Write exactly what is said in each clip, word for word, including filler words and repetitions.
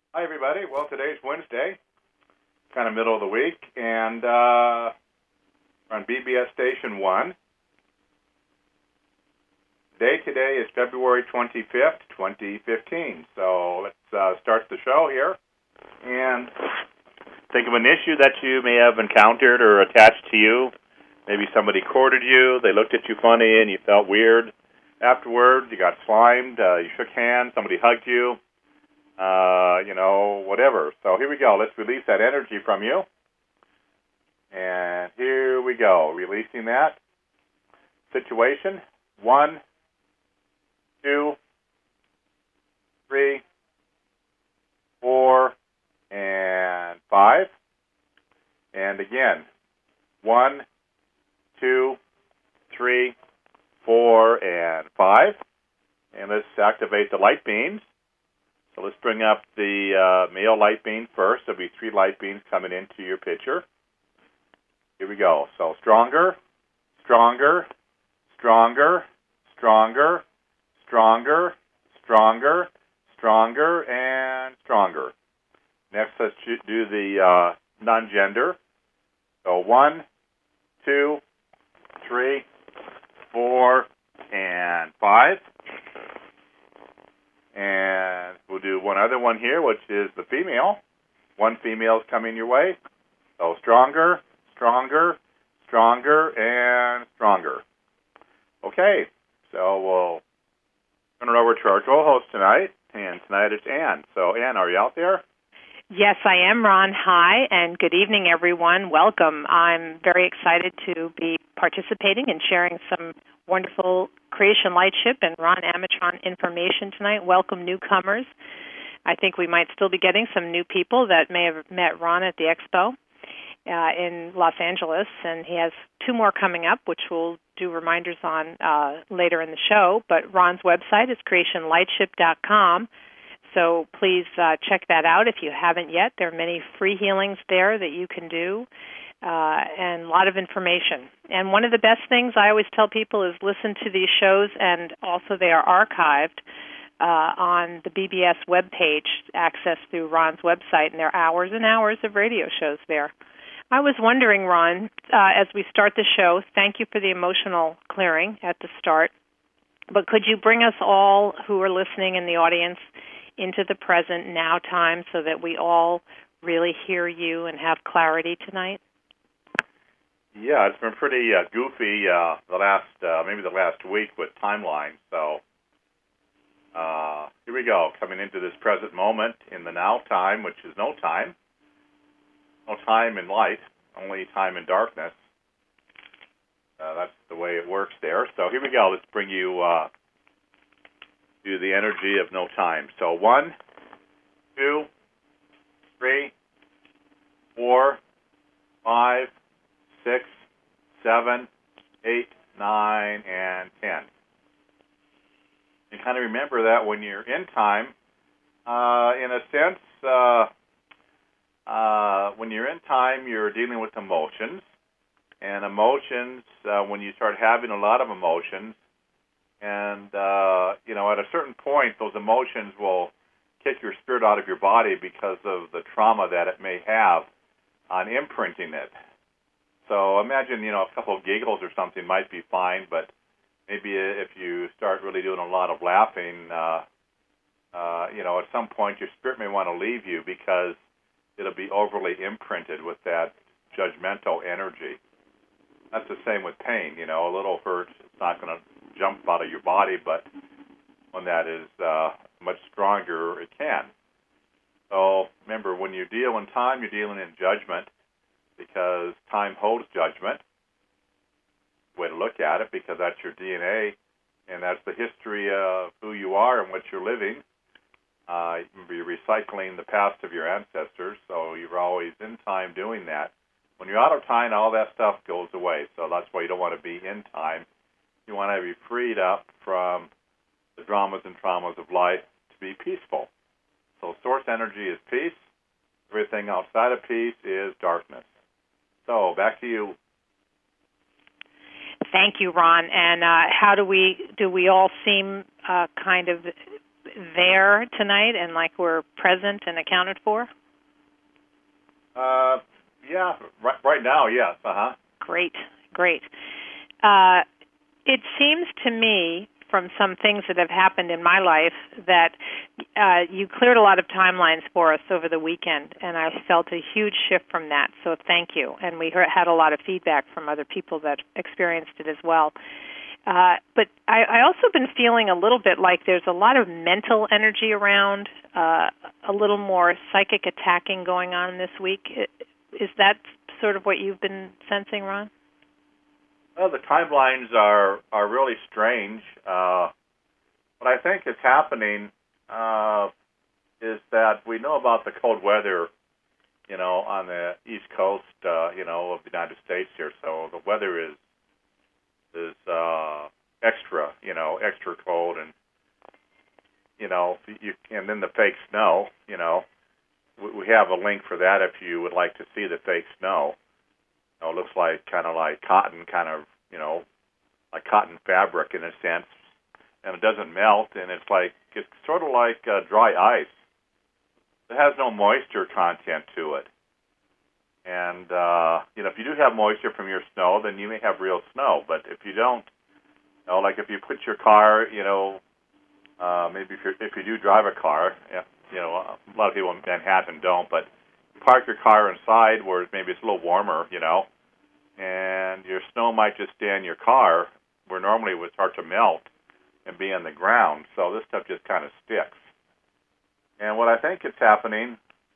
Hi, everybody. Well, today's Wednesday, kind of middle of the week, and uh, we're on B B S Station one. Day today is February twenty-fifth, twenty fifteen. So let's uh, start the show here. And think of an issue that you may have encountered or attached to you. Maybe somebody courted you, they looked at you funny, and you felt weird. Afterwards, you got slimed, uh, you shook hands, somebody hugged you. Uh, you know, whatever. So here we go. Let's release that energy from you. And here we go. Releasing that situation. One, two, three, four, and five. And again, one, two, three, four, and five. And let's activate the light beams. So let's bring up the uh, male light beam first. There'll be three light beams coming into your picture. Here we go. So stronger, stronger, stronger, stronger, stronger, stronger, stronger, and stronger. Next, let's do the uh, non-gender. So one, two, three, four, and five. And we'll do one other one here, which is the female. One female is coming your way. So stronger, stronger, stronger, and stronger. Okay, so we'll turn it over to our co-host tonight. And tonight it's Ann. So, Ann, are you out there? Yes, I am, Ron. Hi, and good evening, everyone. Welcome. I'm very excited to be participating and sharing some wonderful Creation Lightship and Ron Amatron information tonight. Welcome, newcomers. I think we might still be getting some new people that may have met Ron at the expo uh, in Los Angeles, and he has two more coming up, which we'll do reminders on uh, later in the show. But Ron's website is creation lightship dot com. So please uh, check that out if you haven't yet. There are many free healings there that you can do, uh, and a lot of information. And one of the best things I always tell people is listen to these shows, and also they are archived uh, on the B B S webpage, accessed through Ron's website, and there are hours and hours of radio shows there. I was wondering, Ron, uh, as we start the show, thank you for the emotional clearing at the start, but could you bring us all who are listening in the audience into the present now time so that we all really hear you and have clarity tonight? Yeah, it's been pretty uh, goofy uh, the last, uh, maybe the last week with timelines. So uh, here we go, coming into this present moment in the now time, which is no time. No time in light, only time in darkness. Uh, that's the way it works there. So here we go. Let's bring you uh, to the energy of no time. So one, two, three, four, five, six, seven, eight, nine, and ten. You kind of remember that when you're in time, uh, in a sense, uh, uh, when you're in time, you're dealing with emotions. And emotions, uh, when you start having a lot of emotions, and, uh, you know, at a certain point, those emotions will kick your spirit out of your body because of the trauma that it may have on imprinting it. So imagine, you know, a couple of giggles or something might be fine, but maybe if you start really doing a lot of laughing, uh, uh, you know, at some point your spirit may want to leave you because it'll be overly imprinted with that judgmental energy. That's the same with pain. You know, a little hurt, it's not going to jump out of your body, but when that is uh, much stronger, it can. So remember, when you deal in time, you're dealing in judgment because time holds judgment. Way to look at it, because that's your D N A, and that's the history of who you are and what you're living. Uh, you're recycling the past of your ancestors, so you're always in time doing that. When you're out of time, all that stuff goes away, so that's why you don't want to be in time. You want to be freed up from the dramas and traumas of life to be peaceful. So source energy is peace. Everything outside of peace is darkness. So back to you. Thank you, Ron. And uh, how do we do we all seem uh, kind of there tonight and like we're present and accounted for? Uh, yeah, right, right now, yes. Uh-huh. Great, great. Uh, it seems to me, from some things that have happened in my life, that uh, you cleared a lot of timelines for us over the weekend, and I felt a huge shift from that, so thank you. And we heard, had a lot of feedback from other people that experienced it as well. Uh, but I, I also been feeling a little bit like there's a lot of mental energy around, uh, a little more psychic attacking going on this week. Is that sort of what you've been sensing, Ron? Well, the timelines are, are really strange. Uh, what I think is happening uh, is that we know about the cold weather, you know, on the East Coast, uh, you know, of the United States here. So the weather is is uh, extra, you know, extra cold, and you know, you, and then the fake snow. You know, we, we have a link for that if you would like to see the fake snow. You know, it looks like kind of like cotton, kind of, you know, like cotton fabric in a sense, and it doesn't melt, and it's like it's sort of like uh, dry ice. It has no moisture content to it. And, uh, you know, if you do have moisture from your snow, then you may have real snow. But if you don't, you know, like if you put your car, you know, uh, maybe if, you're, if you do drive a car, you know, a lot of people in Manhattan don't, but park your car inside where maybe it's a little warmer, you know, and your snow might just stay in your car where normally it would start to melt and be on the ground. So this stuff just kind of sticks. And what I think is happening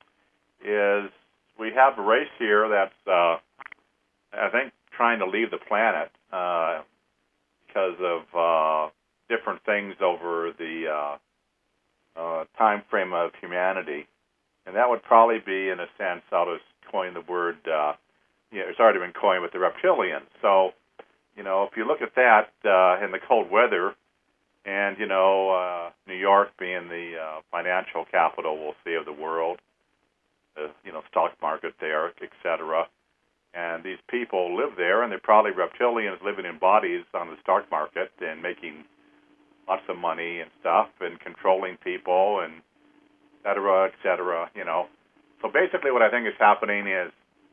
is we have a race here that's, uh, I think, trying to leave the planet uh, because of uh, different things over the uh, uh, time frame of humanity. And that would probably be, in a sense, I'll just coin the word, uh, you know, it's already been coined with the reptilians. So, you know, if you look at that uh, in the cold weather, and, you know, uh, New York being the uh, financial capital, we'll say, of the world, the, you know, stock market there, et cetera. And these people live there, and they're probably reptilians living in bodies on the stock market and making lots of money and stuff and controlling people and et cetera, et cetera, you know. So basically what I think is happening is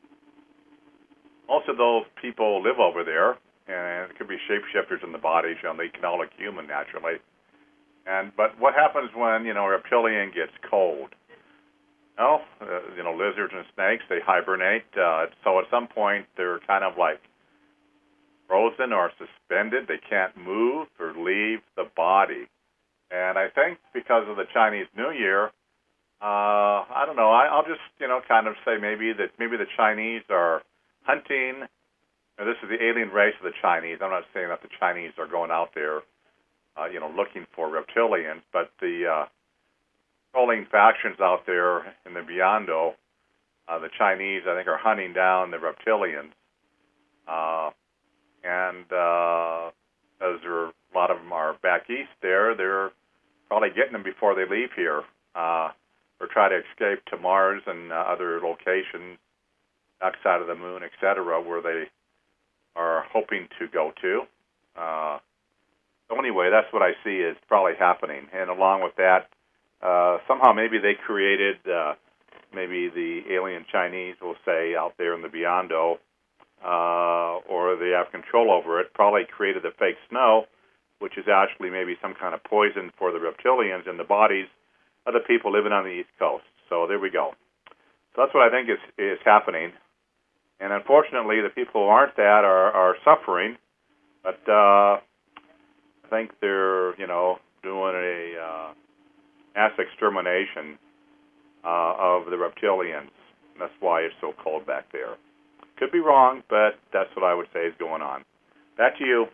most of those people live over there, and it could be shapeshifters in the bodies, you know, they can all look human naturally. And but what happens when, you know, a reptilian gets cold? Well, uh, you know, lizards and snakes, they hibernate. Uh, so at some point, they're kind of like frozen or suspended. They can't move or leave the body. And I think because of the Chinese New Year, uh, I don't know, I, I'll just, you know, kind of say maybe that maybe the Chinese are hunting. Now, this is the alien race of the Chinese. I'm not saying that the Chinese are going out there, uh, you know, looking for reptilians, but the uh, controlling factions out there in the Beyond-O, uh, the Chinese, I think, are hunting down the reptilians. Uh, and uh, as there are, a lot of them are back east there, they're probably getting them before they leave here uh, or try to escape to Mars and uh, other locations outside of the moon, et cetera, where they are hoping to go to. Uh, so anyway, that's what I see is probably happening. And along with that, Uh, somehow maybe they created, uh, maybe the alien Chinese, will say, out there in the Beyond-O, uh, or they have control over it, probably created the fake snow, which is actually maybe some kind of poison for the reptilians in the bodies of the people living on the East Coast. So there we go. So that's what I think is, is happening. And unfortunately, the people who aren't that are, are suffering, but uh, I think they're, you know, doing a uh, mass extermination uh, of the reptilians. That's why it's so cold back there. Could be wrong, but that's what I would say is going on. Back to you.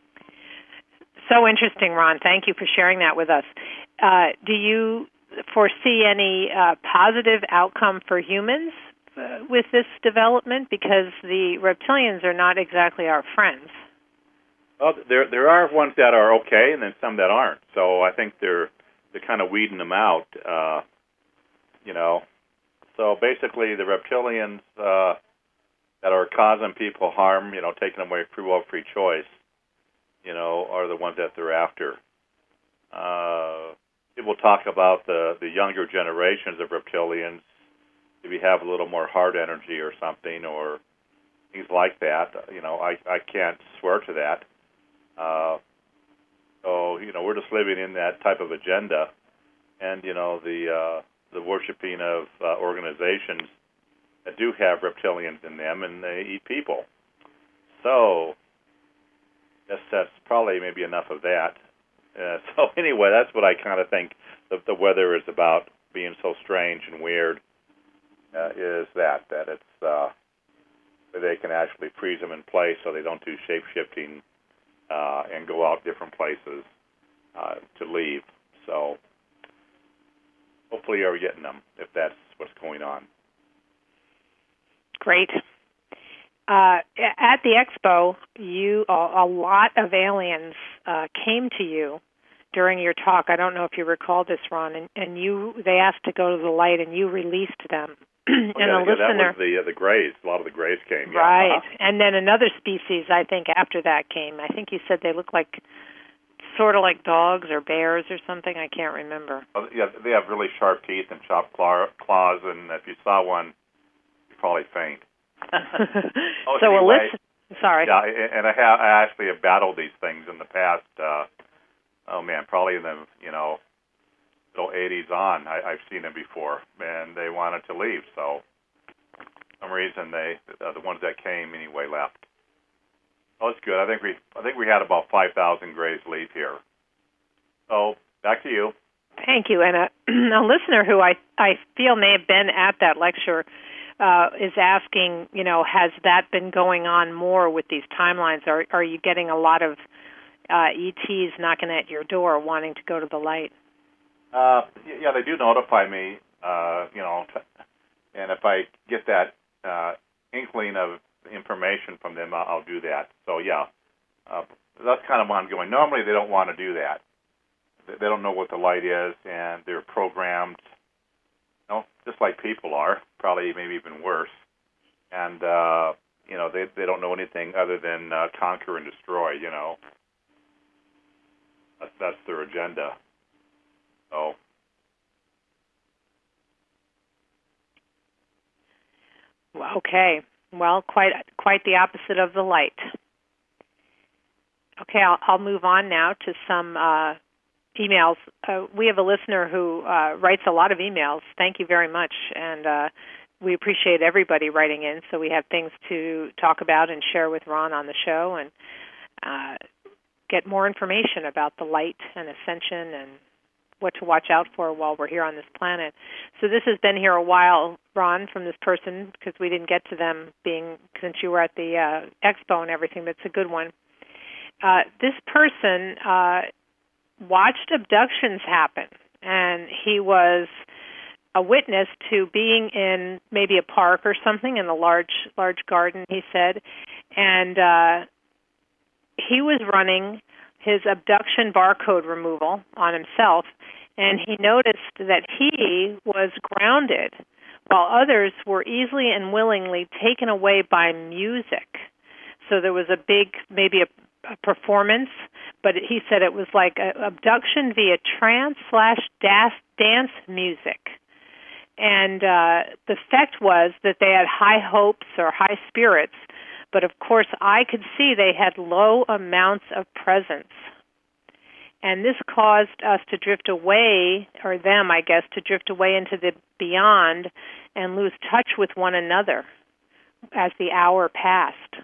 So interesting, Ron. Thank you for sharing that with us. Uh, do you foresee any uh, positive outcome for humans uh, with this development? Because the reptilians are not exactly our friends. Well, there there are ones that are okay, and then some that aren't. So I think they're they're kind of weeding them out, uh, you know. So basically, the reptilians uh, that are causing people harm, you know, taking away free will, free choice, you know, are the ones that they're after. Uh, people talk about the, the younger generations of reptilians, maybe have a little more heart energy or something, or things like that. You know, I, I can't swear to that. Uh, so, you know, we're just living in that type of agenda. And, you know, the uh, the worshiping of uh, organizations that do have reptilians in them, and they eat people. So, yes, that's probably maybe enough of that. Uh, so anyway, that's what I kind of think the, the weather is about, being so strange and weird, uh, is that, that it's, uh, that they can actually freeze them in place so they don't do shape-shifting uh, and go out different places uh, to leave. So hopefully you're getting them if that's what's going on. Great. Uh, at the expo, you a, a lot of aliens uh, came to you during your talk. I don't know if you recall this, Ron, and, and you they asked to go to the light, and you released them. Oh, and yeah, a yeah, listener, that was the uh, the Greys. A lot of the Greys came. Yeah. Right, Uh-huh. and then another species, I think, after that came. I think you said they look like sort of like dogs or bears or something. I can't remember. Well, yeah, they have really sharp teeth and sharp claw, claws, and if you saw one, you'd probably faint. oh, so anyway, listen, sorry. Yeah, and I have I actually have battled these things in the past. Uh, oh man, probably in the you know middle eighties on, I, I've seen them before, and they wanted to leave. So for some reason they uh, the ones that came anyway left. Oh, it's good. I think we I think we had about five thousand Greys leave here. So back to you. Thank you. And a, a listener who I I feel may have been at that lecture. Uh, is asking, you know, has that been going on more with these timelines? Are are you getting a lot of uh, E Ts knocking at your door wanting to go to the light? Uh, yeah, they do notify me, uh, you know, and if I get that uh, inkling of information from them, I'll, I'll do that. So, yeah, uh, that's kind of ongoing. Normally, they don't want to do that. They don't know what the light is, and they're programmed, you know, just like people are, probably maybe even worse. And, uh, you know, they they don't know anything other than uh, conquer and destroy, you know. That's, that's their agenda. So. Okay. Well, quite quite the opposite of the light. Okay, I'll, I'll move on now to some uh, emails. Uh, we have a listener who uh, writes a lot of emails. Thank you very much, and uh, we appreciate everybody writing in, so we have things to talk about and share with Ron on the show, and uh, get more information about the light and ascension and what to watch out for while we're here on this planet. So this has been here a while, Ron, from this person, because we didn't get to them being, since you were at the uh, expo and everything. That's a good one. Uh, this person uh, watched abductions happen, and he was a witness to being in maybe a park or something in a large, large garden, he said, and uh, he was running his abduction barcode removal on himself, and he noticed that he was grounded while others were easily and willingly taken away by music. So there was a big, maybe a, a performance, but he said it was like an abduction via trance slash dance music. And uh, the effect was that they had high hopes or high spirits, but of course I could see they had low amounts of presence. And this caused us to drift away, or them, I guess, to drift away into the beyond and lose touch with one another as the hour passed.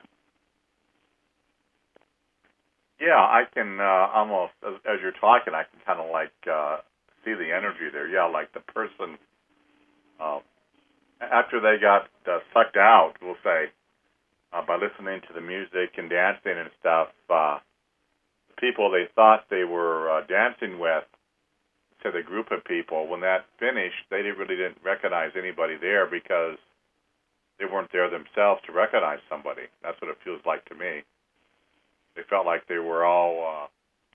Yeah, I can uh, almost, as, as you're talking, I can kind of like uh, see the energy there. Yeah, like the person, uh, after they got uh, sucked out, we'll say, uh, by listening to the music and dancing and stuff, uh, the people they thought they were uh, dancing with, to the group of people, when that finished, they didn't, really didn't recognize anybody there because they weren't there themselves to recognize somebody. That's what it feels like to me. They felt like they were all,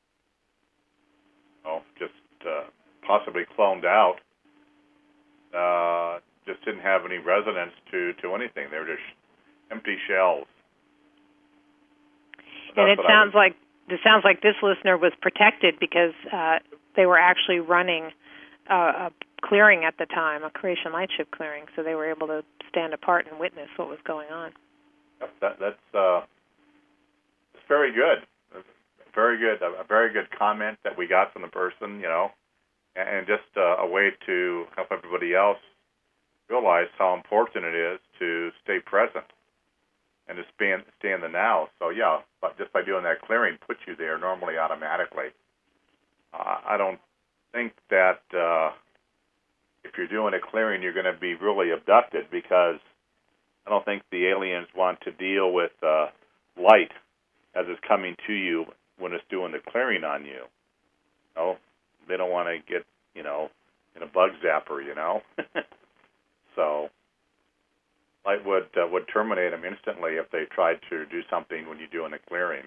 uh, oh, just uh, possibly cloned out. Uh, just didn't have any resonance to, to anything. They were just empty shells. And it sounds like it sounds like this listener was protected because uh, they were actually running uh, a clearing at the time, a Creation Lightship clearing, so they were able to stand apart and witness what was going on. Yep, that, that's uh, it's very good. Very good. A, a very good comment that we got from the person, you know, and, and just uh, a way to help everybody else realize how important it is to stay present and to stay in, stay in the now. So, yeah, but just by doing that clearing puts you there normally automatically. Uh, I don't think that uh, if you're doing a clearing, you're going to be really abducted, because I don't think the aliens want to deal with uh, light as it's coming to you when it's doing the clearing on you. No, they don't want to get, you know, in a bug zapper, you know. So light would uh, would terminate them instantly if they tried to do something when you're doing a clearing.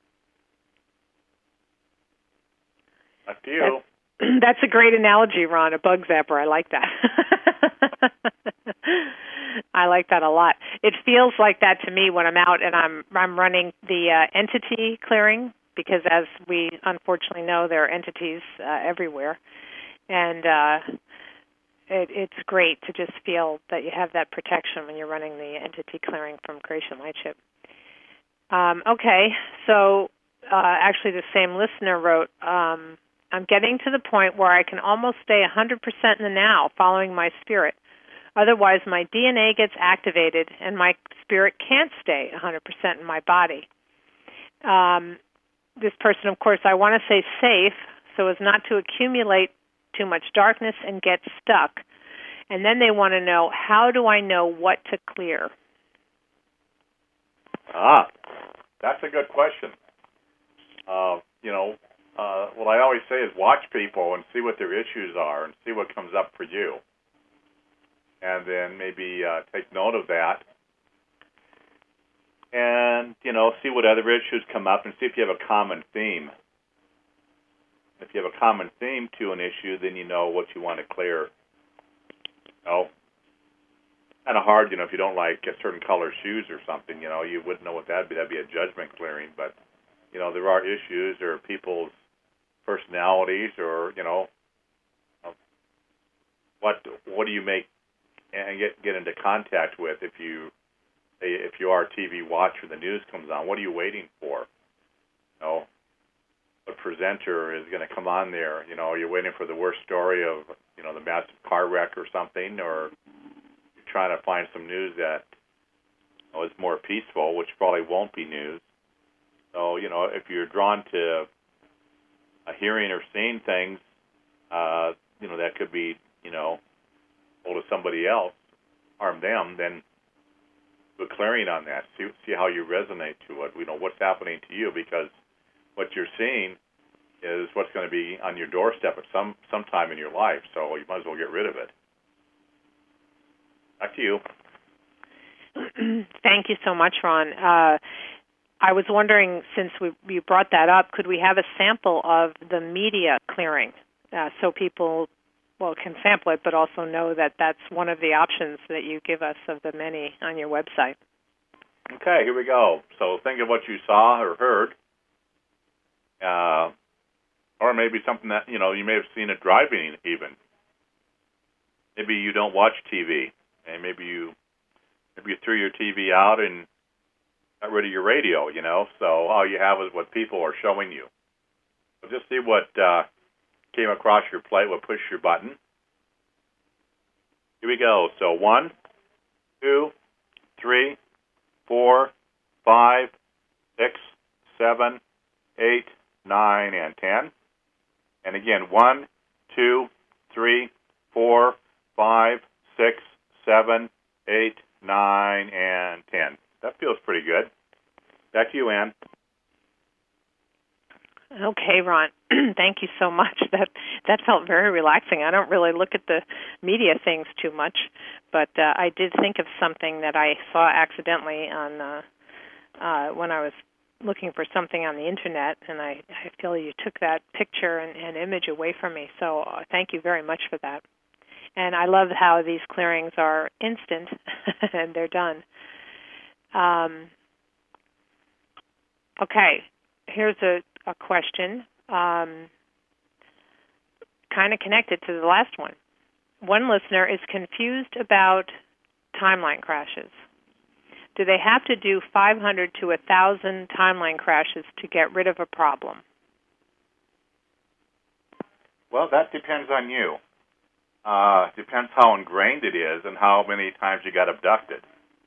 Up to you. That's, that's a great analogy, Ron, a bug zapper. I like that. I like that a lot. It feels like that to me when I'm out and I'm I'm running the uh, entity clearing, because as we unfortunately know, there are entities uh, everywhere. And uh, it, it's great to just feel that you have that protection when you're running the entity clearing from Creation Lightship. Um, okay, so uh, actually the same listener wrote, um, I'm getting to the point where I can almost stay one hundred percent in the now, following my spirit. Otherwise, my D N A gets activated, and my spirit can't stay one hundred percent in my body. Um, this person, of course, I want to say safe, so as not to accumulate too much darkness and get stuck. And then they want to know, how do I know what to clear? Ah, that's a good question. Uh, you know, uh, what I always say is watch people and see what their issues are and see what comes up for you. And then maybe uh, take note of that. And, you know, see what other issues come up and see if you have a common theme. If you have a common theme to an issue, then you know what you want to clear. You know, kind of hard, you know, if you don't like a certain color shoes or something, you know, you wouldn't know what that'd be. That'd be a judgment clearing. But, you know, there are issues, there are people's personalities, or, you know, what what do you make and get get into contact with if you if you are a T V watcher, the news comes on. What are you waiting for? You know, what presenter is going to come on there? You know, are you waiting for the worst story of, you know, the massive car wreck or something, or you're trying to find some news that, you know, is more peaceful, which probably won't be news. So, you know, if you're drawn to uh, hearing or seeing things, uh, you know, that could be, you know, hold of somebody else, harm them, then do a clearing on that. See see how you resonate to it. You know, what's happening to you, because what you're seeing is what's going to be on your doorstep at some some time in your life. So you might as well get rid of it. Back to you. Thank you so much, Ron. Uh, I was wondering, since we, you brought that up, could we have a sample of the media clearing uh, so people, well, can sample it, but also know that that's one of the options that you give us of the many on your website? Okay, here we go. So think of what you saw or heard, uh, or maybe something that, you know, you may have seen it driving even. Maybe you don't watch T V, and maybe you maybe you threw your T V out and got rid of your radio, you know, so all you have is what people are showing you. So just see what uh, came across your plate, what pushed your button. Here we go. So one, two, three, four, five, six, seven, eight, nine, and ten. And again, one, two, three, four, five, six, seven, eight, nine, and ten. That feels pretty good. Back to you, Ann. Okay, Ron. Thank you so much. That that felt very relaxing. I don't really look at the media things too much, but uh, I did think of something that I saw accidentally on uh, uh, when I was looking for something on the internet, and I, I feel you took that picture and, and image away from me. So uh, thank you very much for that. And I love how these clearings are instant and they're done. Um, okay. here's a, a question, um, kind of connected to the last one. One listener is confused about timeline crashes. Do they have to do five hundred to one thousand timeline crashes to get rid of a problem? Well, that depends on you. Uh, depends how ingrained it is and how many times you got abducted.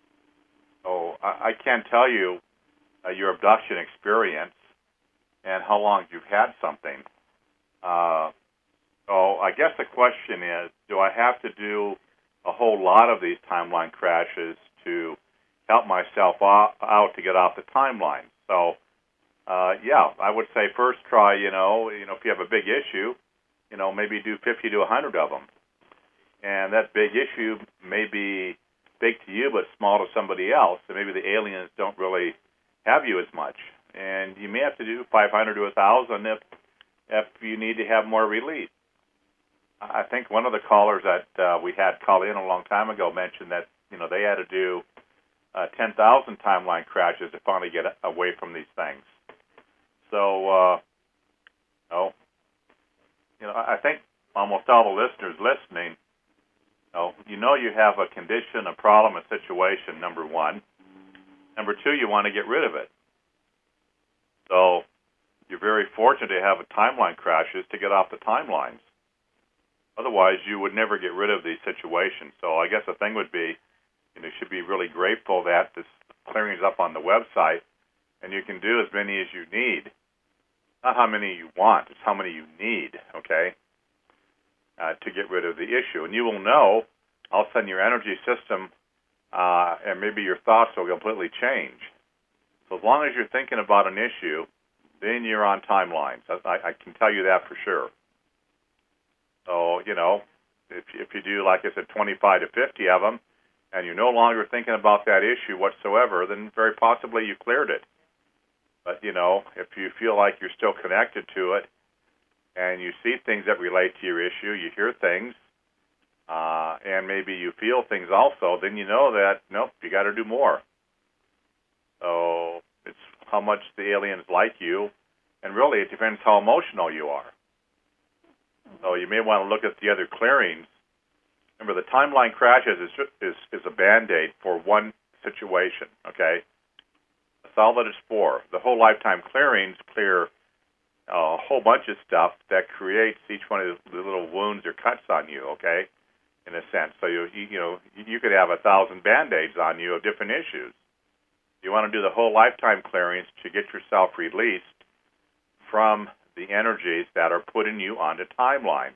So I, I can't tell you uh, your abduction experience and how long you've had something. Uh, so I guess the question is, do I have to do a whole lot of these timeline crashes to help myself out to get off the timeline? So, uh, yeah, I would say first try, you know, you know, if you have a big issue, you know, maybe do fifty to one hundred of them. And that big issue may be big to you but small to somebody else. So maybe the aliens don't really have you as much. And you may have to do five hundred to one thousand if, if you need to have more release. I think one of the callers that uh, we had call in a long time ago mentioned that, you know, they had to do uh, ten thousand timeline crashes to finally get away from these things. So, uh, oh, you know, I think almost all the listeners listening, you know, you know you have a condition, a problem, a situation, number one. Number two, you want to get rid of it. So you're very fortunate to have a timeline crashes to get off the timelines. Otherwise, you would never get rid of these situations. So I guess the thing would be, you know, you should be really grateful that this clearing is up on the website, and you can do as many as you need. Not how many you want, it's how many you need, okay, uh, to get rid of the issue. And you will know, all of a sudden your energy system uh, and maybe your thoughts will completely change. So as long as you're thinking about an issue, then you're on timelines. I, I can tell you that for sure. So, you know, if, if you do, like I said, twenty-five to fifty of them, and you're no longer thinking about that issue whatsoever, then very possibly you cleared it. But, you know, if you feel like you're still connected to it, and you see things that relate to your issue, you hear things, uh, and maybe you feel things also, then you know that, nope, you got to do more. So it's how much the aliens like you, and really it depends how emotional you are. So you may want to look at the other clearings. Remember, the timeline crashes is is, is a Band-Aid for one situation, okay? That's all that it's for. The whole lifetime clearings clear a whole bunch of stuff that creates each one of the little wounds or cuts on you, okay, in a sense. So, you you, you know, you could have a thousand Band-Aids on you of different issues. You want to do the whole lifetime clearings to get yourself released from the energies that are putting you onto timelines.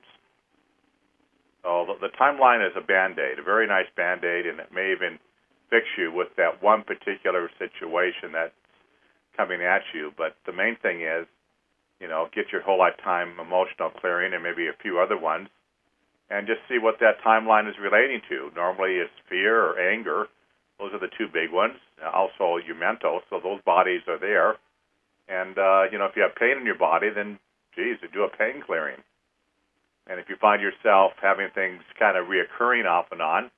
So the, the timeline is a Band-Aid, a very nice Band-Aid, and it may even fix you with that one particular situation that's coming at you. But the main thing is, you know, get your whole lifetime emotional clearing and maybe a few other ones, and just see what that timeline is relating to. Normally it's fear or anger. Those are the two big ones. Also your mental, so those bodies are there. And, uh, you know, if you have pain in your body, then, geez, do a pain clearing. And if you find yourself having things kind of reoccurring off and on,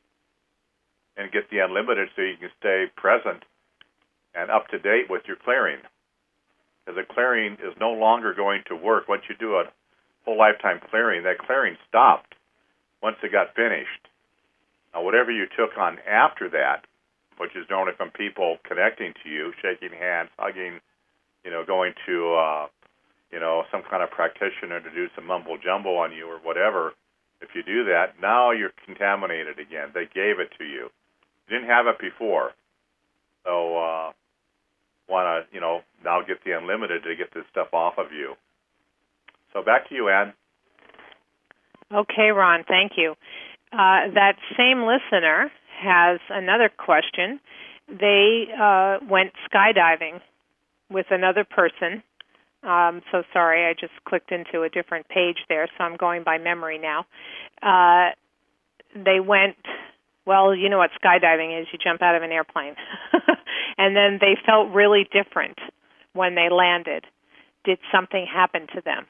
and get the unlimited so you can stay present and up to date with your clearing. Because the clearing is no longer going to work. Once you do a whole lifetime clearing, that clearing stopped once it got finished. Now, whatever you took on after that, which is normally from people connecting to you, shaking hands, hugging, you know, going to, uh, you know, some kind of practitioner to do some mumbo jumbo on you or whatever, if you do that, now you're contaminated again. They gave it to you. You didn't have it before. So, uh, want to, you know, now get the unlimited to get this stuff off of you. So back to you, Ann. Okay, Ron, thank you. Uh, that same listener has another question. They uh, went skydiving with another person. Um, so sorry, I just clicked into a different page there, so I'm going by memory now. Uh, they went, well, you know what skydiving is. You jump out of an airplane. And then they felt really different when they landed. Did something happen to them?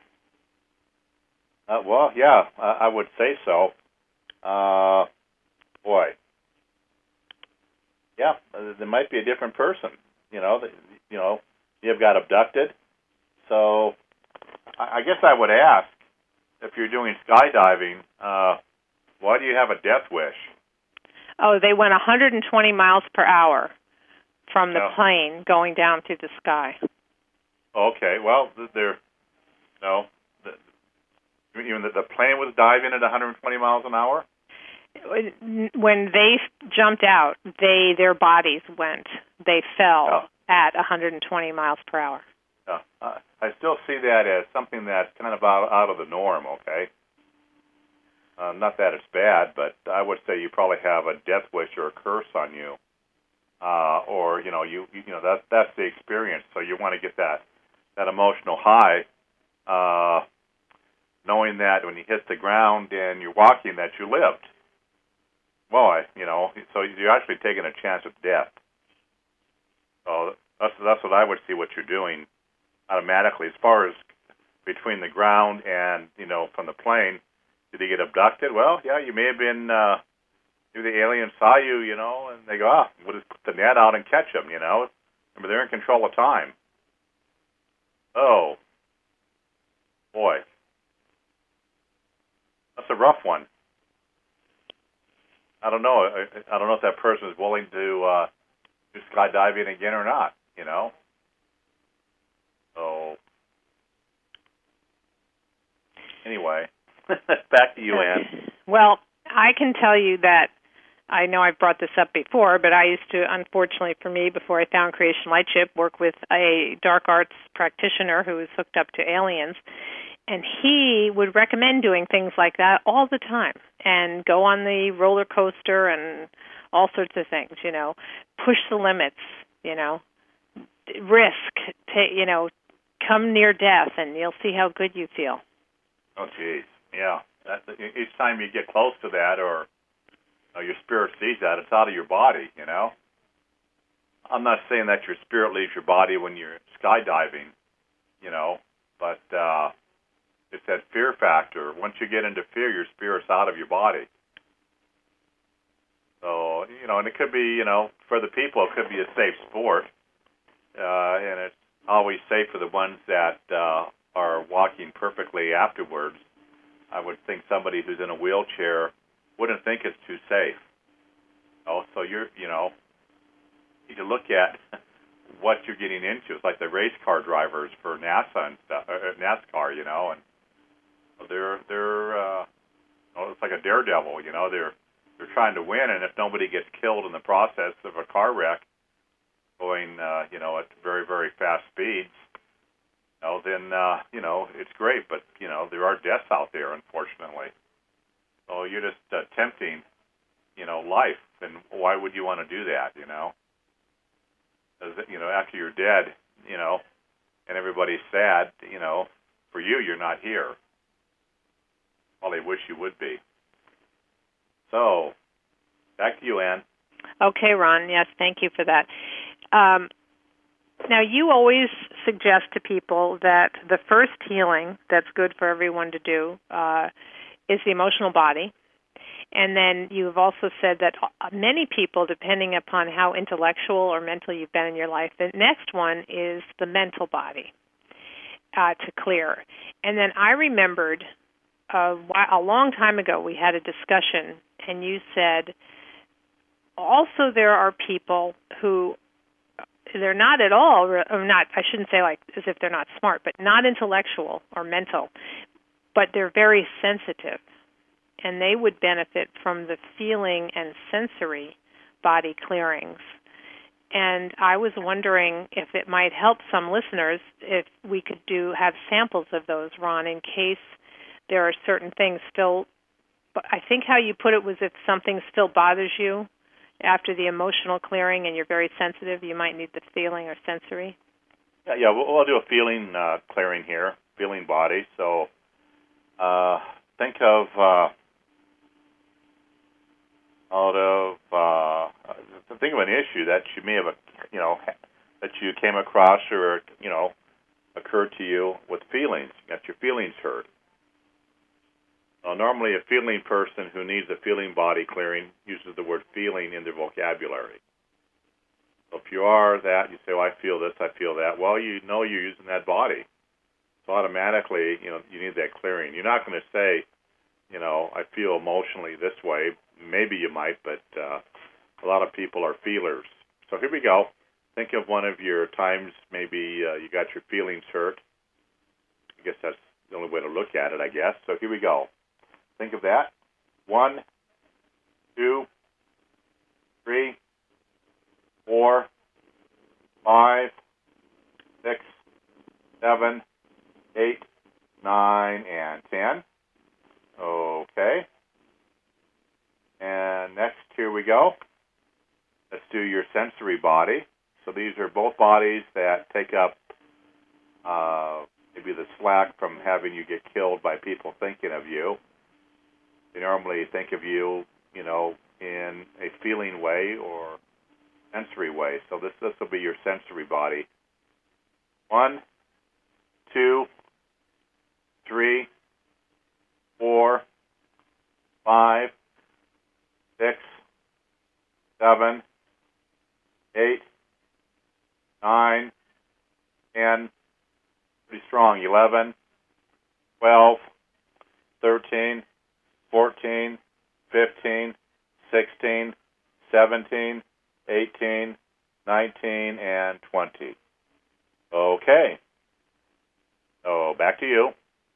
Uh, well, yeah, uh, I would say so. Uh, boy. Yeah, uh, there might be a different person. You know, the, you know, you've got abducted. So I guess I would ask, if you're doing skydiving, uh, why do you have a death wish? Oh, they went one hundred twenty miles per hour from the No. plane going down through the sky. Okay, well, they're, no, the, even the, the plane was diving at one hundred twenty miles an hour? When they jumped out, they their bodies went. They fell Oh. at one hundred twenty miles per hour. Uh, I still see that as something that's kind of out, out of the norm, okay? Uh, not that it's bad, but I would say you probably have a death wish or a curse on you. Uh, or, you know, you, you know, that, that's the experience. So you want to get that, that emotional high, uh, knowing that when you hit the ground and you're walking that you lived. Boy, you know, so you're actually taking a chance of death. So that's, that's what I would see what you're doing automatically. As far as between the ground and, you know, from the plane, did you get abducted? Well, yeah, you may have been, uh, maybe the aliens saw you, you know, and they go, ah, we'll just put the net out and catch them, you know. Remember, they're in control of time. Oh, boy. That's a rough one. I don't know. I, I don't know if that person is willing to uh, do skydiving again or not, you know. So, anyway, back to you, Ann. Well, I can tell you that I know I've brought this up before, but I used to, unfortunately for me, before I found Creation Lightship, work with a dark arts practitioner who was hooked up to aliens, and he would recommend doing things like that all the time, and go on the roller coaster and all sorts of things, you know, push the limits, you know, risk, ta- you know, come near death, and you'll see how good you feel. Oh, geez, yeah. That, each time you get close to that, or uh, your spirit sees that, it's out of your body, you know. I'm not saying that your spirit leaves your body when you're skydiving, you know, but uh, it's that fear factor. Once you get into fear, your spirit's out of your body. So, you know, and it could be, you know, for the people, it could be a safe sport, uh, and it's always safe for the ones that uh, are walking perfectly afterwards. I would think somebody who's in a wheelchair wouldn't think it's too safe. Oh, so you're, you know, you need to look at what you're getting into. It's like the race car drivers for NASA and stuff, uh, NASCAR, you know, and they're they're, uh, oh, it's like a daredevil, you know. They're they're trying to win, and if nobody gets killed in the process of a car wreck, going, uh, you know, at very very fast speeds, you know, then uh, you know it's great. But you know, there are deaths out there, unfortunately. So you're just uh, tempting, you know, life. And why would you want to do that? You know, as, you know, after you're dead, you know, and everybody's sad, you know, for you, you're not here. Well, they wish you would be. So, back to you, Ann. Okay, Ron. Yes, thank you for that. Um, now, you always suggest to people that the first healing that's good for everyone to do uh, is the emotional body. And then you've also said that many people, depending upon how intellectual or mental you've been in your life, the next one is the mental body uh, to clear. And then I remembered uh, a long time ago we had a discussion, and you said also there are people who they're not at all, or not, I shouldn't say like as if they're not smart, but not intellectual or mental, but they're very sensitive. And they would benefit from the feeling and sensory body clearings. And I was wondering if it might help some listeners if we could do have samples of those, Ron, in case there are certain things still. But I think how you put it was if something still bothers you after the emotional clearing and you're very sensitive, you might need the feeling or sensory. Yeah, yeah we'll, we'll do a feeling uh, clearing here, feeling body. So uh, think of... Uh, out of uh, think of an issue that you may have, you know, that you came across or you know occurred to you with feelings. You got your feelings hurt. Now, normally, a feeling person who needs a feeling body clearing uses the word feeling in their vocabulary. So if you are that, you say, well, I feel this, I feel that. Well, you know you're using that body. So automatically, you know, you need that clearing. You're not going to say, you know, I feel emotionally this way. Maybe you might, but uh, a lot of people are feelers. So here we go. Think of one of your times maybe uh, you got your feelings hurt. I guess that's the only way to look at it, I guess. So here we go. Think of that. One, two, three, four, five, six, seven, eight, nine, and ten. Okay. And next, here we go. Let's do your sensory body. So these are both bodies that take up uh, maybe the slack from having you get killed by people thinking of you. They normally think of you, you know, in a feeling way or sensory way. So this this will be your sensory body. One, two, three, four, five, six, seven, eight, nine, ten, pretty strong, eleven, twelve, thirteen, fourteen, fifteen, sixteen, seventeen, eighteen, nineteen, and twenty. Okay. So back to you.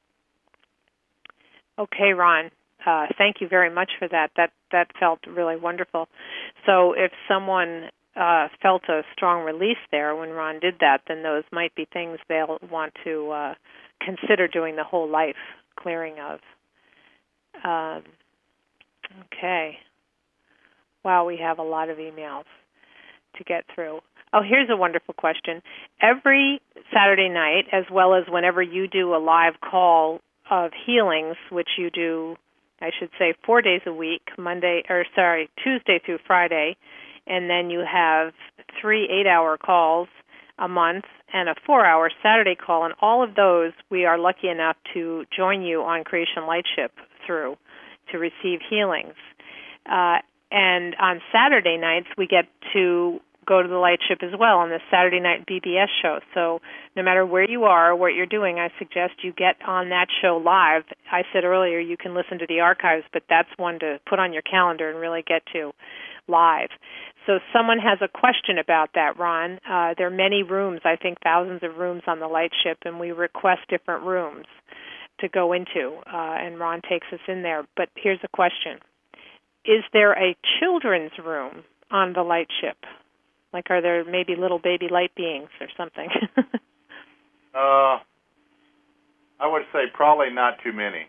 Okay, Ron. Uh, thank you very much for that. That that felt really wonderful. So if someone uh, felt a strong release there when Ron did that, then those might be things they'll want to uh, consider doing the whole life clearing of. Um, okay. Wow, we have a lot of emails to get through. Oh, here's a wonderful question. Every Saturday night, as well as whenever you do a live call of healings, which you do, I should say, four days a week, Monday, or sorry, Tuesday through Friday, and then you have three eight-hour calls a month and a four-hour Saturday call, and all of those we are lucky enough to join you on Creation Lightship through to receive healings. Uh, and on Saturday nights, we get to go to the Lightship as well on the Saturday night B B S show. So no matter where you are or what you're doing, I suggest you get on that show live. I said earlier you can listen to the archives, but that's one to put on your calendar and really get to live. So someone has a question about that, Ron. Uh, there are many rooms, I think thousands of rooms on the Lightship, and we request different rooms to go into, uh, and Ron takes us in there. But here's a question. Is there a children's room on the Lightship? Like, are there maybe little baby light beings or something? uh, I would say probably not too many.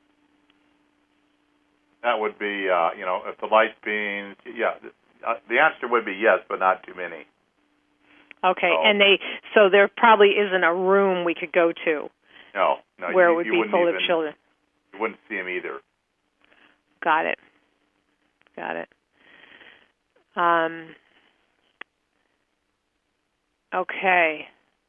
That would be, uh, you know, if the light beings, yeah, uh, the answer would be yes, but not too many. Okay, so, and they, so there probably isn't a room we could go to. No, no, where you, it would you be full even, of children. You wouldn't see them either. Got it. Got it. Um. Okay.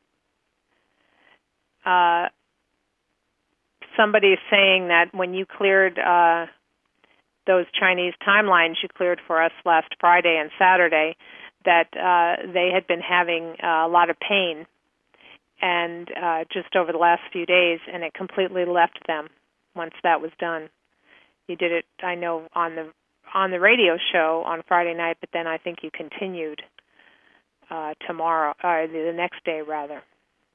Uh, somebody is saying that when you cleared uh, those Chinese timelines you cleared for us last Friday and Saturday, that uh, they had been having uh, a lot of pain and uh, just over the last few days, and it completely left them once that was done. You did it, I know, on the on the radio show on Friday night, but then I think you continued uh, tomorrow, or the next day, rather.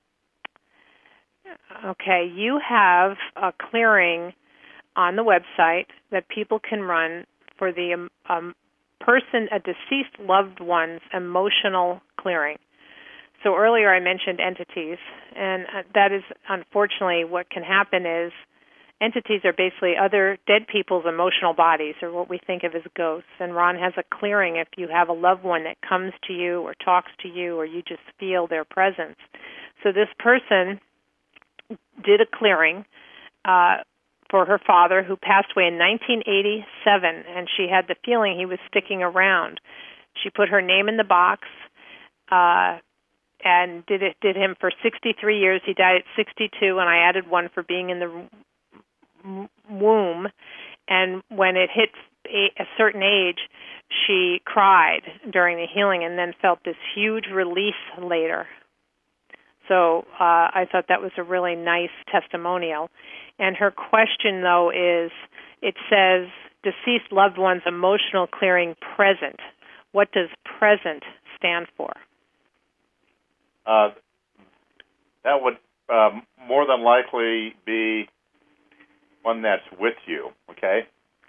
Okay, you have a clearing on the website that people can run for the um, um, person, a deceased loved one's emotional clearing. So earlier I mentioned entities, and that is unfortunately what can happen is entities are basically other dead people's emotional bodies, or what we think of as ghosts. And Ron has a clearing if you have a loved one that comes to you or talks to you or you just feel their presence. So this person did a clearing uh, for her father, who passed away in nineteen eighty-seven, and she had the feeling he was sticking around. She put her name in the box uh, and did it did him for sixty-three years. He died at sixty-two, and I added one for being in the womb. And when it hit a certain age, she cried during the healing and then felt this huge release later. So uh, I thought that was a really nice testimonial. And her question, though, is, it says, deceased loved one's emotional clearing present. What does present stand for? Uh, that would um, more than likely be one that's with you, okay?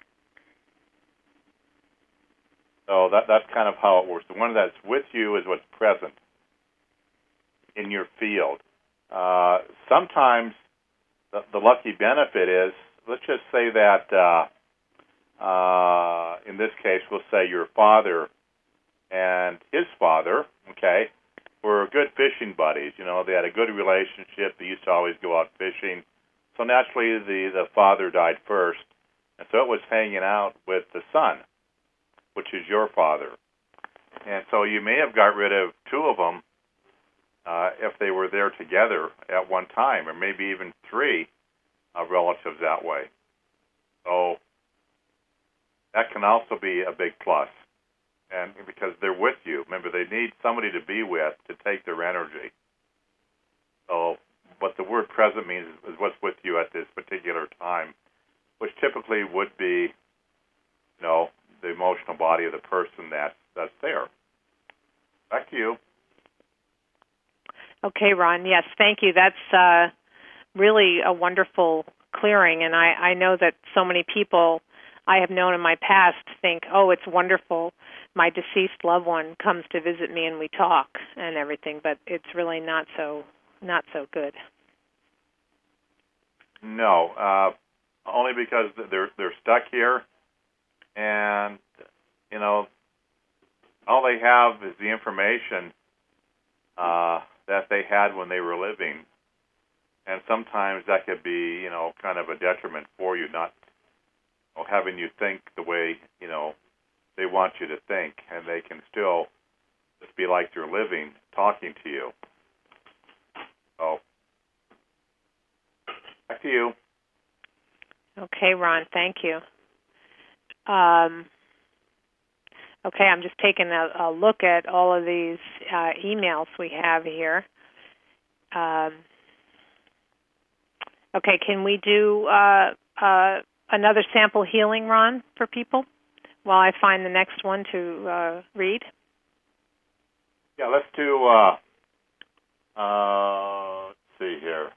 So that that's kind of how it works. The one that's with you is what's present in your field. Uh, sometimes the, the lucky benefit is, let's just say that, uh, uh, in this case, we'll say your father and his father, okay, were good fishing buddies. You know, they had a good relationship. They used to always go out fishing. So naturally, the, the father died first, and so it was hanging out with the son, which is your father. And so you may have got rid of two of them uh, if they were there together at one time, or maybe even three uh, relatives that way. So that can also be a big plus. And because they're with you. Remember, they need somebody to be with to take their energy. So what the word present means is what's with you at this particular time, which typically would be, you know, the emotional body of the person that, that's there. Back to you. Okay, Ron. Yes, thank you. That's uh, really a wonderful clearing. And I, I know that so many people I have known in my past think, oh, it's wonderful. My deceased loved one comes to visit me and we talk and everything, but it's really not so not so good. No, uh, only because they're they're stuck here, and you know, all they have is the information uh, that they had when they were living, and sometimes that could be, you know, kind of a detriment for you, not you know, having you think the way, you know, they want you to think, and they can still just be like they're living, talking to you. So, back to you. Okay, Ron, thank you. Um, okay, I'm just taking a, a look at all of these uh, emails we have here. Um, okay, can we do uh, uh, another sample healing, Ron, for people while I find the next one to uh, read? Yeah, let's do, uh, uh, let's see here.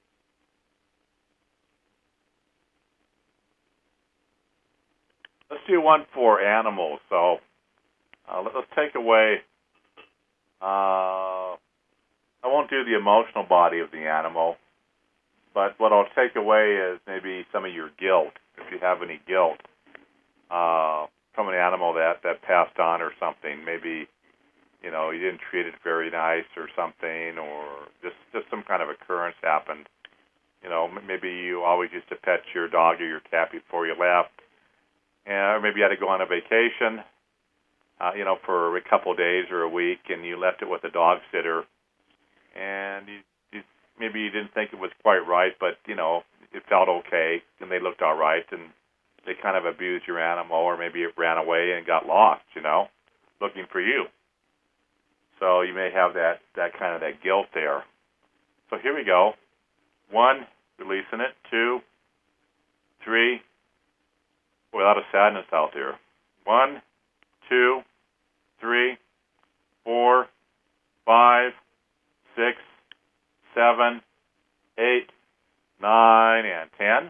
Let's do one for animals. So uh, let, let's take away, uh, I won't do the emotional body of the animal, but what I'll take away is maybe some of your guilt, if you have any guilt uh, from an animal that, that passed on or something. Maybe, you know, you didn't treat it very nice or something, or just, just some kind of occurrence happened. You know, maybe you always used to pet your dog or your cat before you left, and, or maybe you had to go on a vacation, uh, you know, for a couple of days or a week, and you left it with a dog sitter, and you, you, maybe you didn't think it was quite right, but, you know, it felt okay, and they looked all right, and they kind of abused your animal, or maybe it ran away and got lost, you know, looking for you. So you may have that, that kind of that guilt there. So here we go. One, releasing it. Two, three. Boy, a lot of sadness out there. One, two, three, four, five, six, seven, eight, nine, and ten.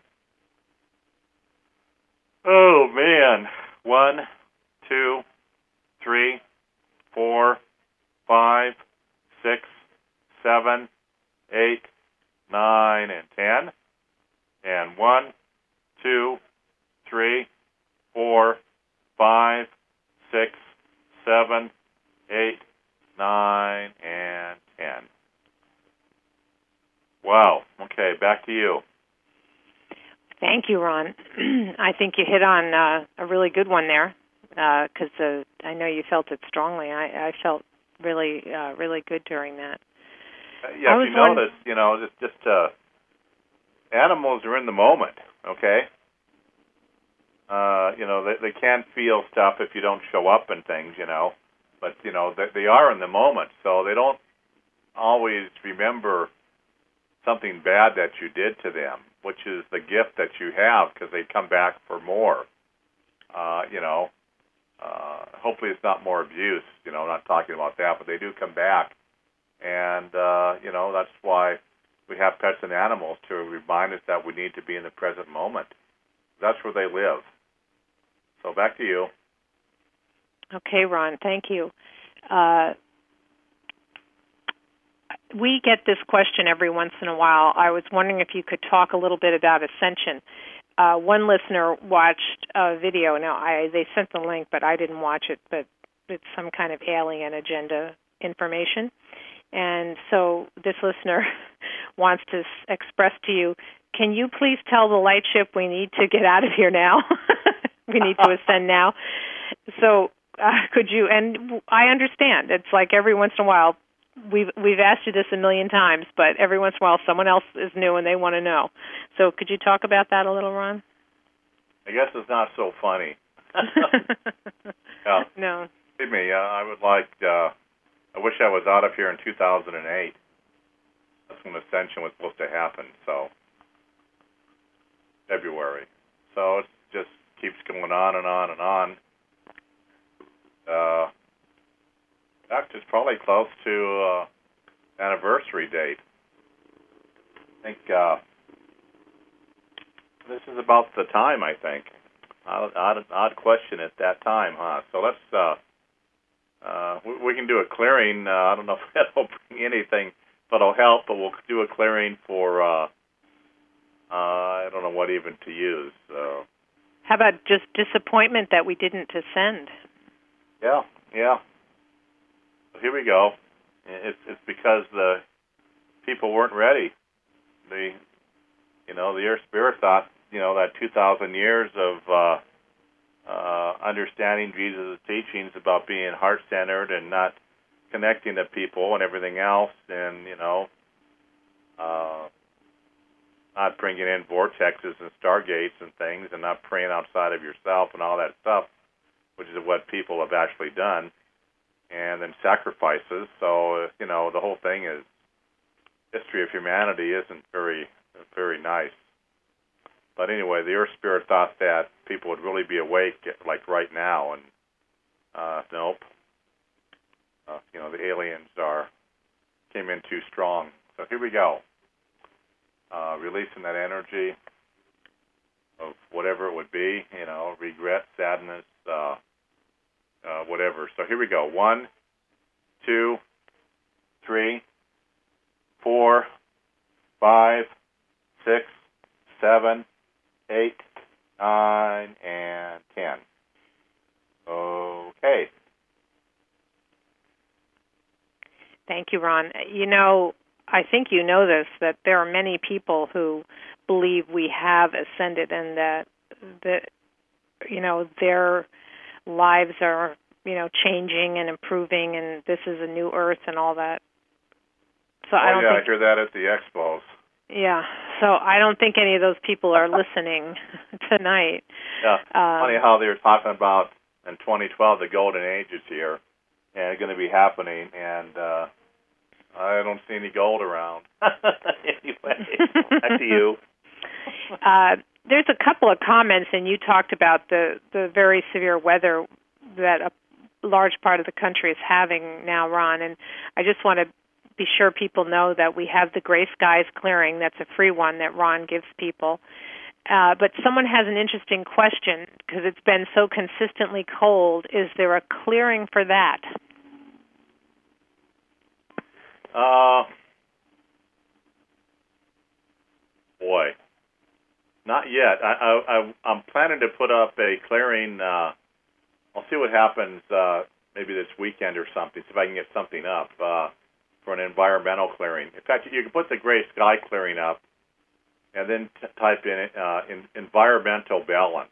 Oh, man. One, two, three, four, five, six, seven, eight, nine, and ten. And one, two, three, four, five, six, seven, eight, nine, and ten. Wow. Okay, back to you. Thank you, Ron. I think you hit on uh, a really good one there, because uh, uh, I know you felt it strongly. I, I felt really, uh, really good during that. Uh, yeah, if you notice, you know, just, just uh, animals are in the moment, okay? uh, you know, they, they can't feel stuff if you don't show up and things, you know. But, you know, they, they are in the moment, so they don't always remember something bad that you did to them, which is the gift that you have, because they come back for more. Uh, you know, uh, hopefully it's not more abuse. You know, I'm not talking about that, but they do come back. And, uh, you know, that's why we have pets and animals, to remind us that we need to be in the present moment. That's where they live. So back to you. Okay, Ron, thank you. Uh, we get this question every once in a while. I was wondering if you could talk a little bit about ascension. Uh, one listener watched a video. Now, I, they sent the link, but I didn't watch it, but it's some kind of alien agenda information. And so this listener wants to s- express to you, can you please tell the light ship we need to get out of here now? We need to ascend now. So uh, could you, and I understand, it's like every once in a while, we've, we've asked you this a million times, but every once in a while someone else is new and they want to know. So could you talk about that a little, Ron? I guess it's not so funny. Yeah. No. Believe me, uh, I would like, uh, I wish I was out of here in two thousand eight. That's when Ascension was supposed to happen, so February. So it just keeps going on and on and on. Uh, in fact, it's probably close to uh, anniversary date. I think uh, this is about the time, I think. Odd, odd, odd question at that time, huh? So let's, uh, uh, we, we can do a clearing. Uh, I don't know if that'll bring anything, but it'll help, but we'll do a clearing for, uh, uh, I don't know what even to use. Uh, How about just disappointment that we didn't ascend? Yeah, yeah. Here we go. It's it's because the people weren't ready. The you know the Earth Spirit thought you know that two thousand years of uh, uh, understanding Jesus' teachings about being heart centered and not connecting to people and everything else, and you know uh, not bringing in vortexes and stargates and things, and not praying outside of yourself and all that stuff, which is what people have actually done, and then sacrifices. So, you know, the whole thing is, history of humanity isn't very, very nice. But anyway, the Earth Spirit thought that people would really be awake, like right now, and uh, nope. Uh, you know, the aliens are came in too strong. So here we go. Uh, releasing that energy of whatever it would be, you know, regret, sadness, uh, uh, whatever. So here we go. One, two, three, four, five, six, seven, eight, nine, and ten. Okay. Thank you, Ron. You know, I think you know this, that there are many people who believe we have ascended and that, that you know, their lives are, you know, changing and improving, and this is a new Earth and all that. So oh, I don't yeah, think, I hear that at the expos. Yeah, so I don't think any of those people are listening tonight. Yeah, um, funny how they were talking about in twenty twelve the golden age is here, and it's going to be happening, and uh, I don't see any gold around. Anyway, back to you. Uh, there's a couple of comments, and you talked about the, the very severe weather that a large part of the country is having now, Ron, and I just want to be sure people know that we have the Gray Skies Clearing. That's a free one that Ron gives people. Uh, but someone has an interesting question, because it's been so consistently cold. Is there a clearing for that? Uh, boy, not yet. I, I, I, I'm planning to put up a clearing. Uh, I'll see what happens uh, maybe this weekend or something, see if I can get something up uh, for an environmental clearing. In fact, you can put the Gray Sky Clearing up and then t- type in, uh, in environmental balance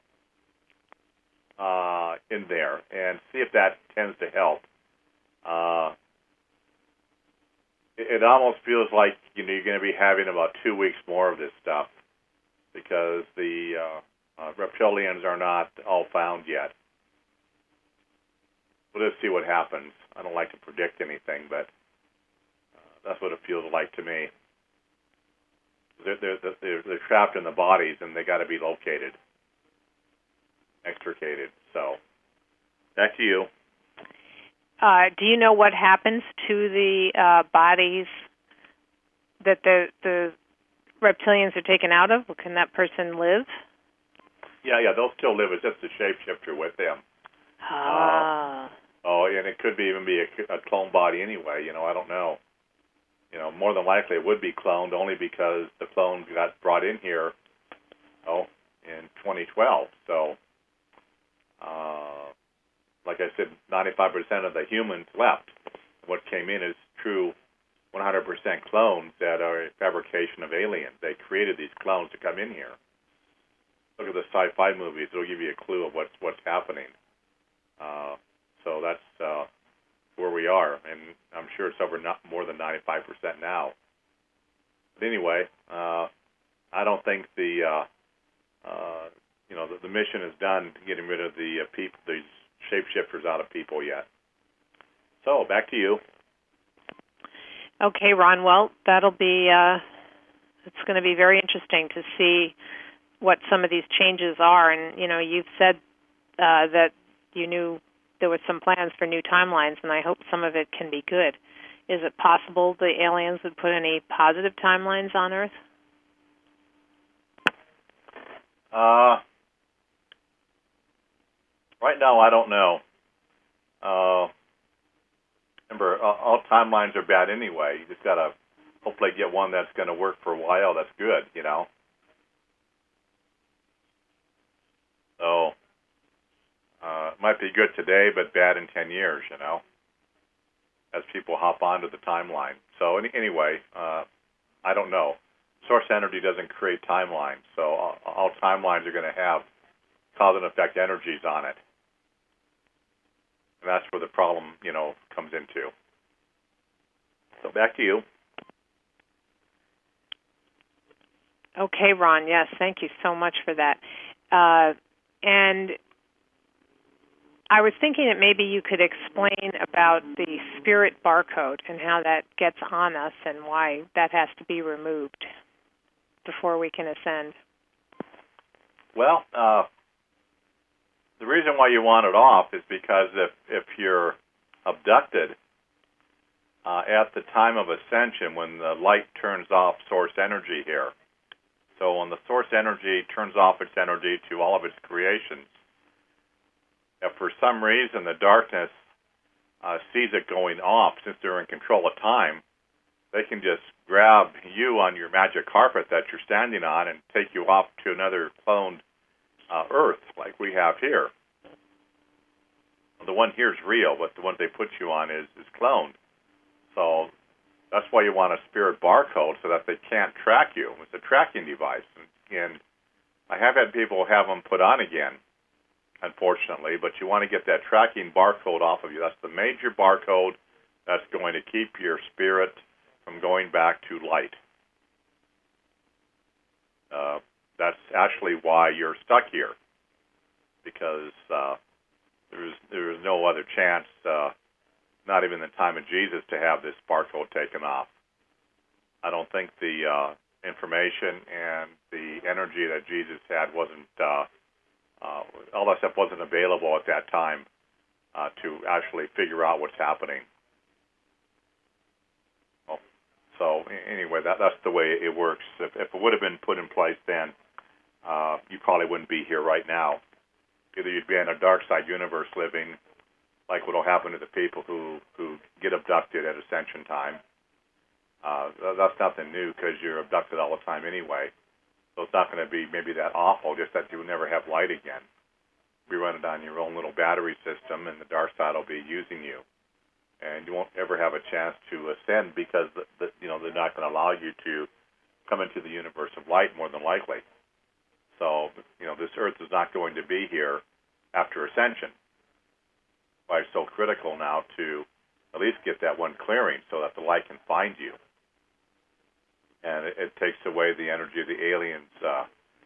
uh, in there and see if that tends to help. Uh, it, it almost feels like you know you're going to be having about two weeks more of this stuff because the uh, Uh, reptilians are not all found yet. We'll just see what happens. I don't like to predict anything, but uh, that's what it feels like to me. They're, they're, they're, they're trapped in the bodies, and they got to be located, extricated. So, back to you. Uh, do you know what happens to the uh, bodies that the the reptilians are taken out of? Can that person live? Yeah, yeah, they'll still live. It's just a shapeshifter with them. Ah. Uh, oh, and it could be even be a, a clone body anyway. You know, I don't know. You know, more than likely it would be cloned only because the clone got brought in here, oh, in twenty twelve. So, uh, like I said, ninety-five percent of the humans left. What came in is true one hundred percent clones that are a fabrication of aliens. They created these clones to come in here. Look at the sci-fi movies. It'll give you a clue of what's what's happening. Uh, so that's uh, where we are, and I'm sure it's over not more than ninety-five percent now. But anyway, uh, I don't think the uh, uh, you know the, the mission is done getting rid of the uh, people, these shapeshifters out of people yet. So back to you. Okay, Ron. Well, that'll be uh, it's going to be very interesting to see what some of these changes are. And you know, you've said uh, that you knew there were some plans for new timelines, and I hope some of it can be good. Is it possible the aliens would put any positive timelines on Earth? Uh, right now, I don't know. Uh, remember, all, all timelines are bad anyway. You just got to hopefully get one that's going to work for a while that's good, you know? So, uh, it might be good today, but bad in ten years, you know, as people hop onto the timeline. So any, anyway, uh, I don't know. Source energy doesn't create timelines, so all, all timelines are going to have cause and effect energies on it. And that's where the problem, you know, comes into. So back to you. Okay, Ron. Yes, thank you so much for that. Uh, and I was thinking that maybe you could explain about the spirit barcode and how that gets on us and why that has to be removed before we can ascend. Well, uh, the reason why you want it off is because if, if you're abducted uh, at the time of ascension, when the light turns off source energy here, so when the source energy turns off its energy to all of its creations, if for some reason the darkness uh, sees it going off, since they're in control of time, they can just grab you on your magic carpet that you're standing on and take you off to another cloned uh, Earth like we have here. The one here is real, but the one they put you on is, is cloned. So that's why you want a spirit barcode, so that they can't track you. It's a tracking device. And I have had people have them put on again, unfortunately, but you want to get that tracking barcode off of you. That's the major barcode that's going to keep your spirit from going back to light. Uh, that's actually why you're stuck here, because uh, there's there's no other chance, uh, not even in the time of Jesus, to have this barcode taken off. I don't think the uh, information and the energy that Jesus had wasn't, uh, uh, all that stuff wasn't available at that time uh, to actually figure out what's happening. Well, so anyway, that that's the way it works. If, if it would have been put in place then, uh, you probably wouldn't be here right now. Either you'd be in a dark side universe living, like what will happen to the people who, who get abducted at ascension time. Uh, that's nothing new, because you're abducted all the time anyway. So it's not going to be maybe that awful, just that you will never have light again. You'll be running on your own little battery system, and the dark side will be using you. And you won't ever have a chance to ascend, because the, the, you know they're not going to allow you to come into the universe of light, more than likely. So, you know, this Earth is not going to be here after ascension. Why it's so critical now to at least get that one clearing so that the light can find you. And it, it takes away the energy of the aliens uh, uh,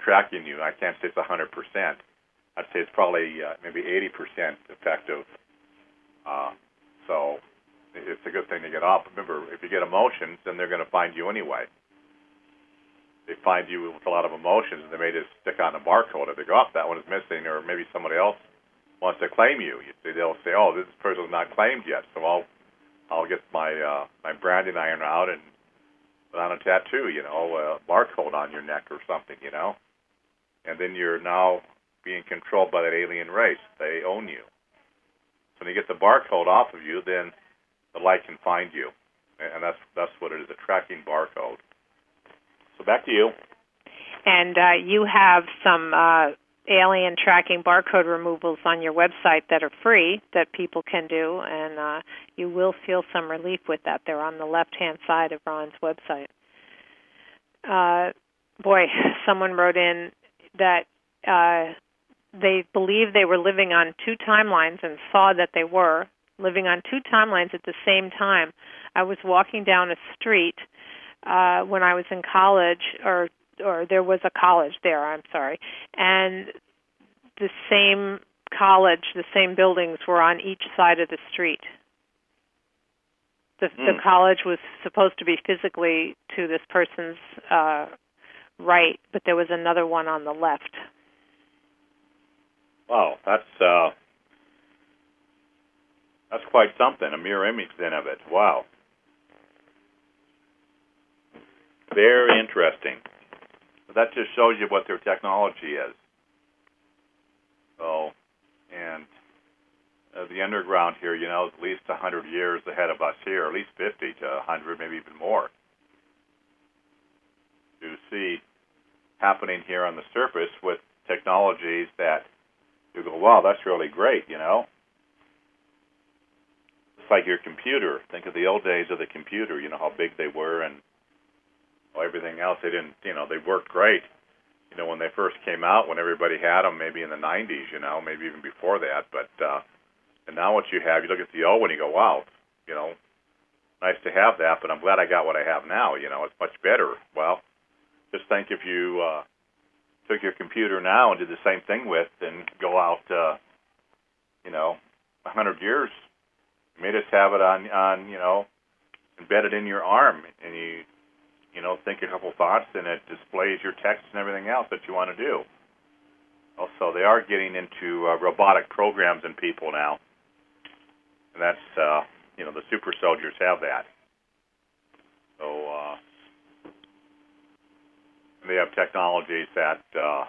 tracking you. I can't say it's one hundred percent. I'd say it's probably uh, maybe eighty percent effective. Uh, so it's a good thing to get off. Remember, if you get emotions, then they're going to find you anyway. They find you with a lot of emotions, and they may just stick on the barcode. If they go, oh, that one is missing, or maybe somebody else wants to claim you. You see, they'll say, oh, this person's not claimed yet, so I'll I'll get my uh, my branding iron out and put on a tattoo, you know, a barcode on your neck or something, you know. And then you're now being controlled by that alien race. They own you. So when you get the barcode off of you, then the light can find you, and that's that's what it is, a tracking barcode. So back to you. And uh, you have some uh, alien tracking barcode removals on your website that are free that people can do, and uh, you will feel some relief with that. They're on the left-hand side of Ron's website. Uh, boy, someone wrote in that uh, they believe they were living on two timelines and saw that they were living on two timelines at the same time. I was walking down a street uh, when I was in college, or or there was a college there, I'm sorry, and the same college, the same buildings were on each side of the street. The, mm. the college was supposed to be physically to this person's uh, right, but there was another one on the left. Wow, that's uh, that's quite something, a mirror image then of it. Wow. Very interesting. That just shows you what their technology is. So, and uh, the underground here, you know, is at least one hundred years ahead of us here, at least fifty to one hundred, maybe even more. To see happening here on the surface with technologies that you go, wow, that's really great, you know. It's like your computer. Think of the old days of the computer, you know, how big they were and everything else. They didn't, you know, they worked great. You know, when they first came out, when everybody had them, maybe in the nineties, you know, maybe even before that. But uh, and now what you have, you look at the old one, you go, wow, you know, nice to have that, but I'm glad I got what I have now. You know, it's much better. Well, just think if you uh, took your computer now and did the same thing with, and go out, uh, you know, one hundred years, you may just have it on, on, you know, embedded in your arm, and you. You know, think a couple thoughts, and it displays your text and everything else that you want to do. Also, they are getting into uh, robotic programs in people now, and that's, uh, you know, the super soldiers have that. So, uh, they have technologies that uh,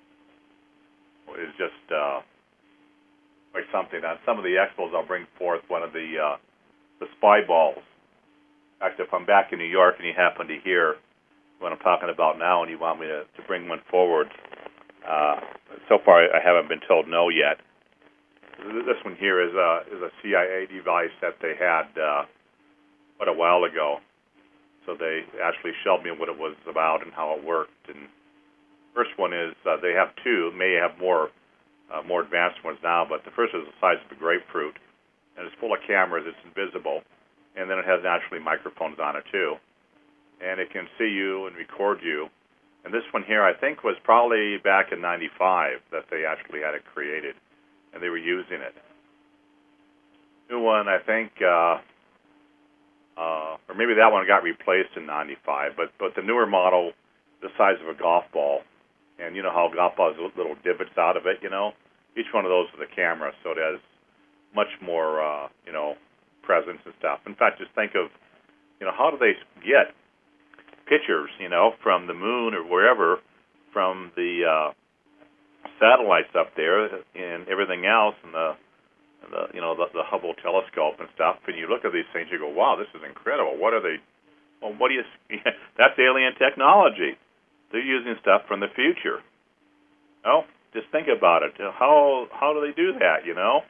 is just uh, like something. On some of the expos, I'll bring forth one of the uh, the spy balls. In fact, if I'm back in New York and you happen to hear what I'm talking about now and you want me to, to bring one forward, uh, so far I haven't been told no yet. This one here is a, is a C I A device that they had uh, what a while ago. So they actually showed me what it was about and how it worked. And first one is uh, they have two, may have more uh, more advanced ones now, but the first is the size of a grapefruit, and it's full of cameras. It's invisible. And then it has naturally microphones on it, too. And it can see you and record you. And this one here, I think, was probably back in ninety-five that they actually had it created, and they were using it. New one, I think, uh, uh, or maybe that one got replaced in ninety-five, but, but the newer model, the size of a golf ball. And you know how golf balls have little divots out of it, you know? Each one of those with a camera, so it has much more, uh, you know, presence and stuff. In fact, just think of, you know, how do they get pictures, you know, from the moon or wherever, from the uh, satellites up there and everything else, and the, and the you know, the, the Hubble telescope and stuff. And you look at these things, you go, wow, this is incredible. What are they? Well, what do you? That's alien technology. They're using stuff from the future. Oh, just think about it. How how do they do that? You know.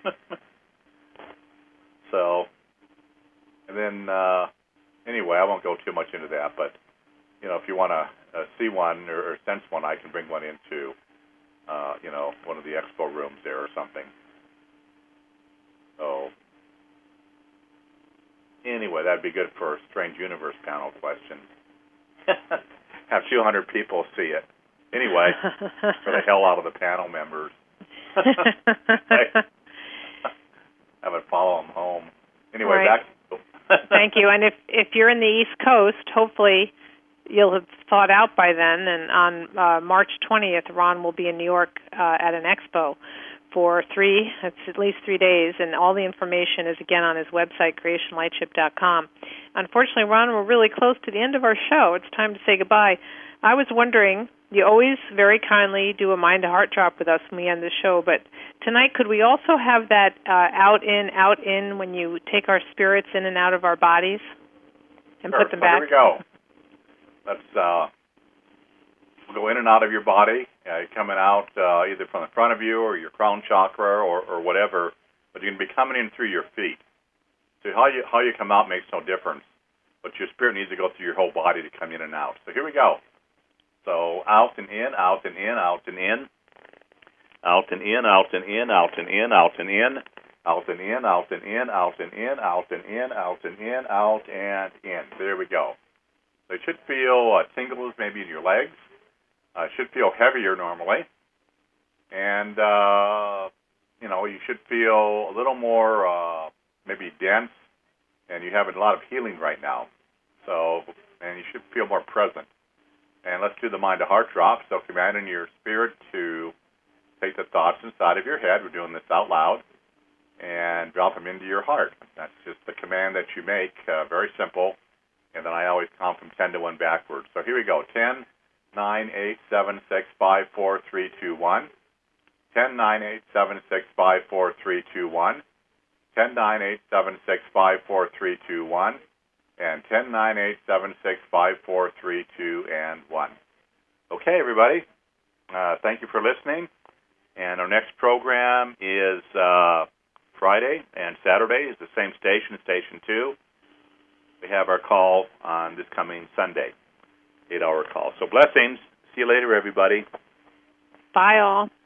So, and then, uh, anyway, I won't go too much into that, but, you know, if you want to uh, see one or, or sense one, I can bring one into, uh, you know, one of the expo rooms there or something. So, anyway, that'd be good for a Strange Universe panel question. Have two hundred people see it. Anyway, for the hell out of the panel members. I would follow them home. Anyway, right. back to you. Thank you. And if, if you're in the East Coast, hopefully you'll have thawed out by then. And on uh, March twentieth, Ron will be in New York uh, at an expo for three, it's at least three days, and all the information is, again, on his website, creation lightship dot com. Unfortunately, Ron, we're really close to the end of our show. It's time to say goodbye. I was wondering, you always very kindly do a mind-to-heart drop with us when we end the show, but tonight could we also have that uh, out-in, out-in when you take our spirits in and out of our bodies and sure. put them so back? Here we go. Let's uh, go in and out of your body, uh, coming out uh, either from the front of you or your crown chakra or, or whatever, but you're going to be coming in through your feet. So how you how you come out makes no difference, but your spirit needs to go through your whole body to come in and out. So here we go. So out and in, out and in, out and in, out and in, out and in, out and in, out and in, out and in, out and in, out and in, out and in, out and in, out and in. There we go. So you should feel uh, tingles maybe in your legs. Uh, should feel heavier normally. And, uh, you know, you should feel a little more uh, maybe dense, and you have a lot of healing right now. So, and you should feel more present. And let's do the mind-to-heart drop. So commanding your spirit to take the thoughts inside of your head. We're doing this out loud. And drop them into your heart. That's just the command that you make, uh, very simple. And then I always count from ten to one backwards. So here we go. ten, nine, eight, seven, six, five, four, three, two, one. ten, nine, eight, seven, six, five, four, three, two, one. ten, nine, eight, seven, six, five, four, three, two, one. And ten, nine, eight, seven, six, five, four, three, two, and one. Okay, everybody. Uh, thank you for listening. And our next program is uh, Friday, and Saturday is the same station, Station two. We have our call on this coming Sunday, eight-hour call. So blessings. See you later, everybody. Bye, all.